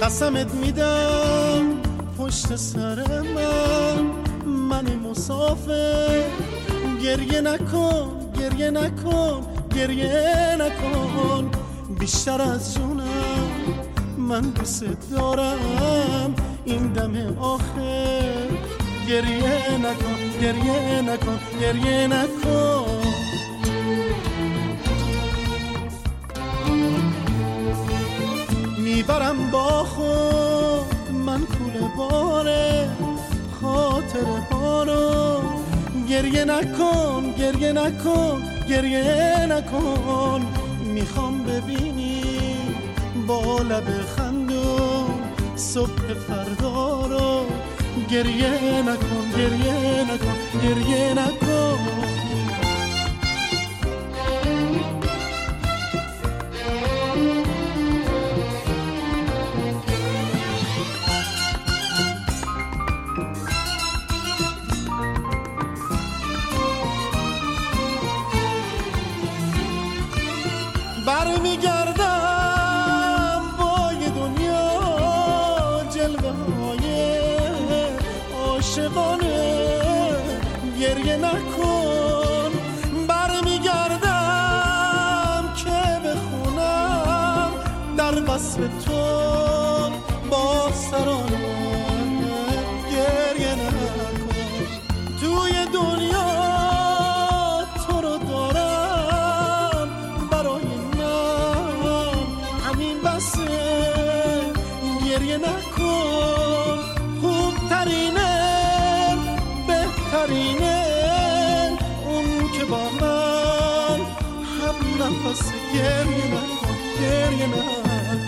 قسمت میدم پشت سر من مسافر، گریه نکن گریه نکن گریه نکن، بیشتر از جونم من دوست دارم این دم آخر، گریه نکن گریه نکن گریه نکن. میبرم با خود من کوله باره خاطره ها رو، گریه نکن گریه نکن گریه نکن، میخوام ببینی با لب خندون صبح فردا رو، گریه نکن گریه نکن گریه نکن. برمیگردم با یه دنیا جلوه های عاشقانه، گریه نکن. برمیگردم که بخونم در وصف تو با سرانه، گریه نکن. توی دنیا تو رو دارم برای گریه نکن، خوبترینه بهترینه اون که با من هم نفس، گریه نکن گریه نکن.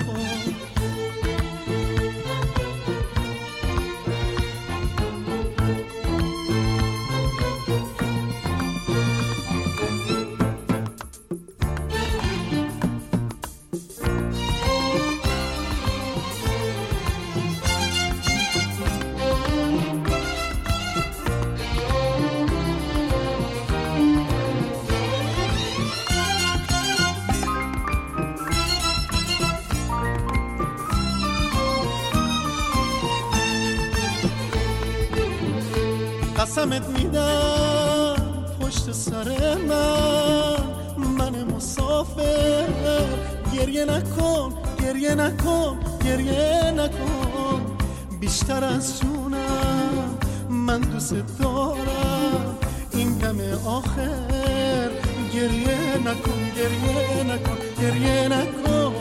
قسمت میدم پشت سر من مسافر، گریه نکن گریه نکن گریه نکن، بیشتر از جونم من دوست دارم این دم آخر، گریه نکن گریه نکن گریه نکن.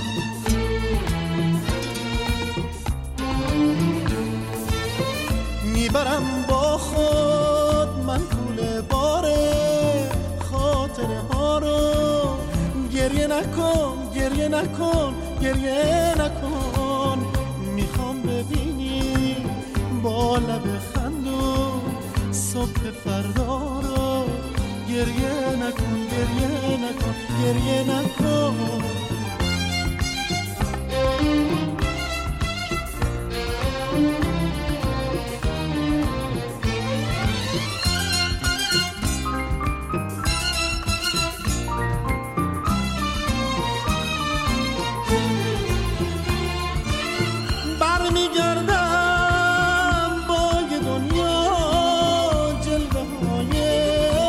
میبرم با خود من کوله باره خاطره ها رو، گریه نکن گریه نکن گریه نکن، میخوام ببینی با لب خندون صبح فردا رو، گریه نکن گریه نکن گریه نکن. برمیگردم با یه دنیا جلوه های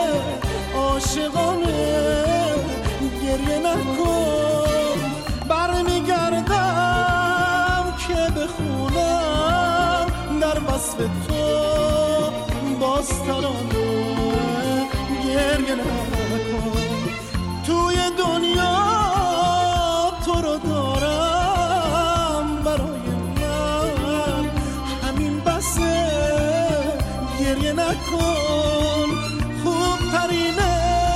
عاشقانه، گریه نکن. برمیگردم که بخونم در وصف تو باز ترانه، گریه نکن. توی دنیا تو رو دارم برای گریه نکن، خوبترینه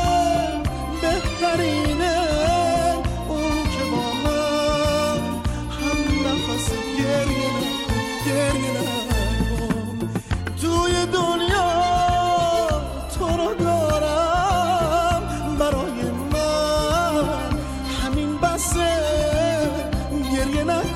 بهترینه اون که با من هم نفس، گریه نکن گریه نکن. توی دنیا تو رو دارم برای من همین بسه، گریه نکن.